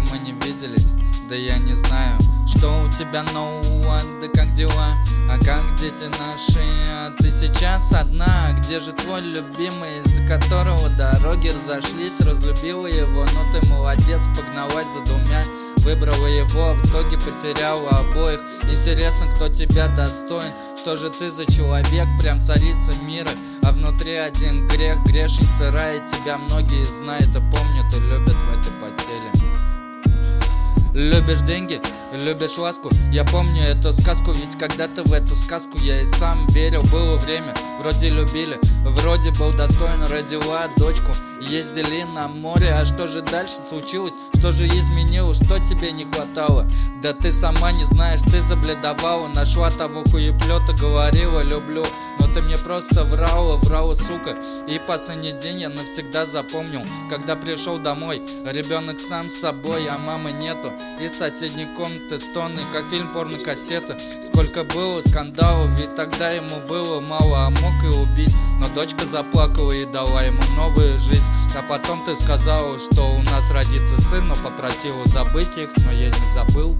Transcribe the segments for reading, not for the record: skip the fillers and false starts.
мы не виделись, да я не знаю, что у тебя нового, да как дела, а как дети наши, а ты сейчас одна. Где же твой любимый, из-за которого дороги разошлись? Разлюбила его, но ты молодец, погналась за двумя, выбрала его, в итоге потеряла обоих. Интересно, кто тебя достоин, что же ты за человек, прям царица мира, а внутри один грех, грешница рая. Тебя многие знают и помнят и любят в этой постели. Любишь деньги, любишь ласку, я помню эту сказку, ведь когда-то в эту сказку я и сам верил. Было время, вроде любили, вроде был достоин, родила дочку, ездили на море. А что же дальше случилось, что же изменилось, что тебе не хватало? Да ты сама не знаешь, ты забледовала, нашла того хуеплета, говорила люблю, но ты мне просто врала, сука. И последний день я навсегда запомнил, когда пришел домой, ребенок сам с собой, а мамы нету. Из соседней комнаты стоны, как фильм порнокассета. Сколько было скандалов, ведь тогда ему было мало, а мог и убить. Но дочка заплакала и дала ему новую жизнь. А потом ты сказала, что у нас родится сын, но попросила забыть их, но я не забыл.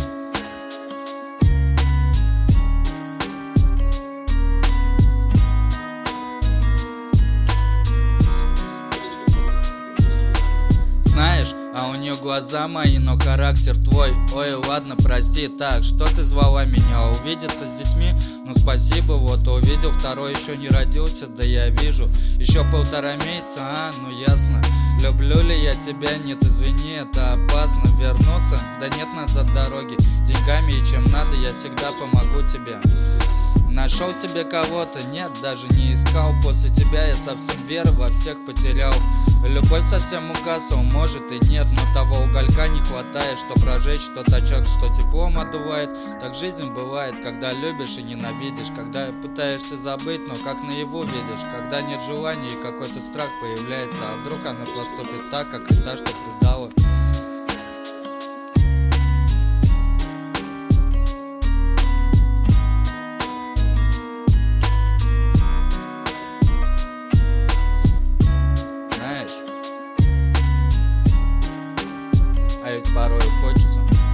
Знаешь, а у нее глаза мои, но характер твой. Ой, ладно, прости. Так, что ты звала меня? Увидеться с детьми? Ну спасибо, вот увидел, второй еще не родился, да я вижу. Еще 1,5 месяца, ну ясно. Люблю ли я тебя? Нет, извини, это опасно. Вернуться? Да нет назад дороги. Деньгами и чем надо, я всегда помогу тебе. Нашел себе кого-то? Нет, даже не искал. После тебя я совсем веру во всех потерял. Любовь совсем угасла, может и нет, но того уголька не хватает, что прожечь тот очаг, что теплом одувает. Так жизнь бывает, когда любишь и ненавидишь, когда пытаешься забыть, но как наяву видишь, когда нет желания и какой-то страх появляется, а вдруг она поступит так, как и та, что предала. А ведь порой хочется